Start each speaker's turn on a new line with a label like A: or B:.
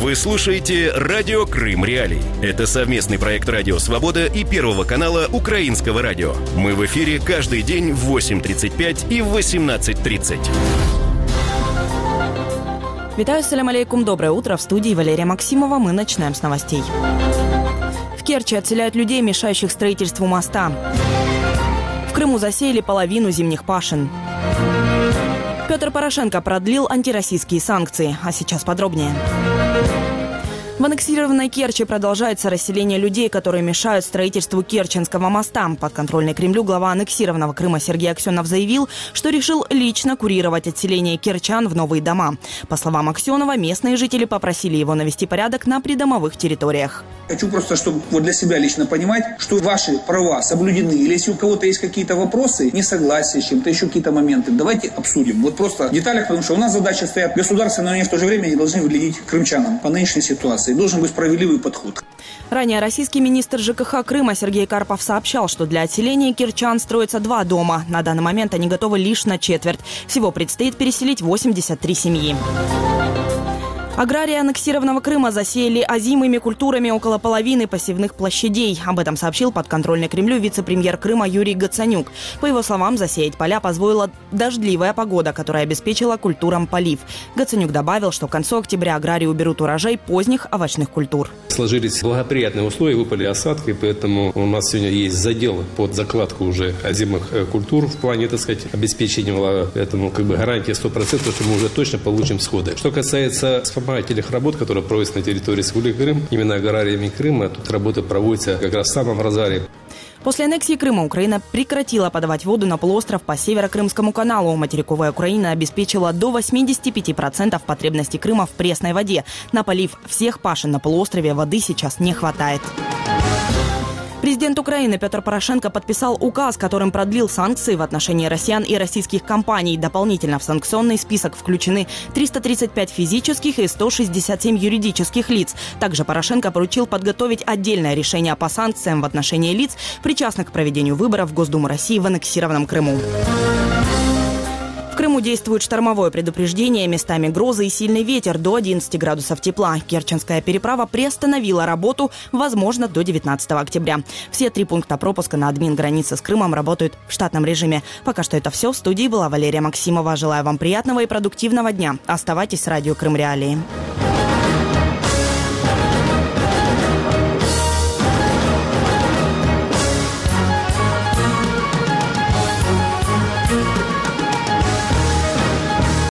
A: Вы слушаете «Радио Крым Реалии». Это совместный проект «Радио Свобода» и Первого канала Украинского радио. Мы в эфире каждый день в 8:35 и в 18:30.
B: Витаю, салям алейкум, доброе утро. В студии Валерия Максимова. Мы начинаем с новостей. В Керчи отселяют людей, мешающих строительству моста. В Крыму засеяли половину зимних пашин. Петр Порошенко продлил антироссийские санкции. А сейчас подробнее. В аннексированной Керчи продолжается расселение людей, которые мешают строительству Керченского моста. Подконтрольный Кремлю глава аннексированного Крыма Сергей Аксенов заявил, что решил лично курировать отселение керчан в новые дома. По словам Аксенова, местные жители попросили его навести порядок на придомовых территориях.
C: Хочу просто, чтобы для себя лично понимать, что ваши права соблюдены. Или если у кого-то есть какие-то вопросы, несогласия с чем-то, еще какие-то моменты, давайте обсудим. Вот просто в деталях, потому что у нас задача стоит государственная, но они в то же время не должны выглядеть крымчанам по нынешней ситуации. Должен быть справедливый подход.
B: Ранее российский министр ЖКХ Крыма Сергей Карпов сообщал, что для отселения керчан строятся 2 дома. На данный момент они готовы лишь на четверть. Всего предстоит переселить 83 семьи. Аграрии аннексированного Крыма засеяли озимыми культурами около половины посевных площадей. Об этом сообщил подконтрольный Кремлю вице-премьер Крыма Юрий Гацанюк. По его словам, засеять поля позволила дождливая погода, которая обеспечила культурам полив. Гацанюк добавил, что к концу октября аграрии уберут урожай поздних овощных культур.
D: Сложились благоприятные условия, выпали осадки, поэтому у нас сегодня есть задел под закладку уже озимых культур в плане, так сказать, обеспечения. Поэтому гарантия 100%, что мы уже точно получим всходы. Что касается вспомогательных работ, которые проводятся на территории Республики Крым, именно аграриями Крыма, тут работы проводятся как раз в самом разгаре.
B: После аннексии Крыма Украина прекратила подавать воду на полуостров по Северо-Крымскому каналу. Материковая Украина обеспечила до 85% потребностей Крыма в пресной воде. На полив всех пашин на полуострове воды сейчас не хватает. Президент Украины Петр Порошенко подписал указ, которым продлил санкции в отношении россиян и российских компаний. Дополнительно в санкционный список включены 335 физических и 167 юридических лиц. Также Порошенко поручил подготовить отдельное решение по санкциям в отношении лиц, причастных к проведению выборов в Госдуму России в аннексированном Крыму. В Крыму действует штормовое предупреждение, местами грозы и сильный ветер, до 11 градусов тепла. Керченская переправа приостановила работу, возможно, до 19 октября. Все 3 пункта пропуска на админ-границе с Крымом работают в штатном режиме. Пока что это все. В студии была Валерия Максимова. Желаю вам приятного и продуктивного дня. Оставайтесь с радио Крым Реалии.